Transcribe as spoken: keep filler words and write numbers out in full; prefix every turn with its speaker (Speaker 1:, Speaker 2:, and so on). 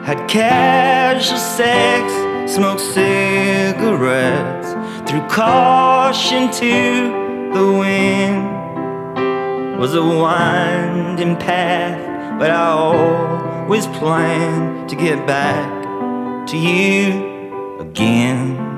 Speaker 1: Had casual sex, smoked cigarettes, threw caution to the wind. Was a winding path, but I always planned to get back to you again.